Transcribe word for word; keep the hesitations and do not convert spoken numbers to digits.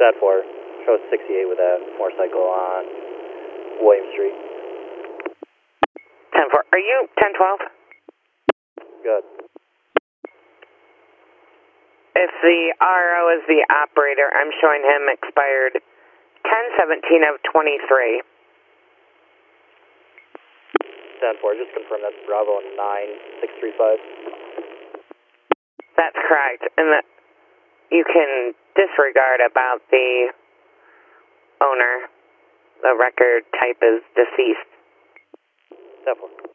That four. Shows sixty-eight with a motorcycle on William Street. ten four. Are you ten twelve? Good. If the R O is the operator, I'm showing him expired ten seventeen of twenty-three. ten four, just confirm that's Bravo nine six three five. That's correct. And that you can disregard about the owner. The record type is deceased. ten four.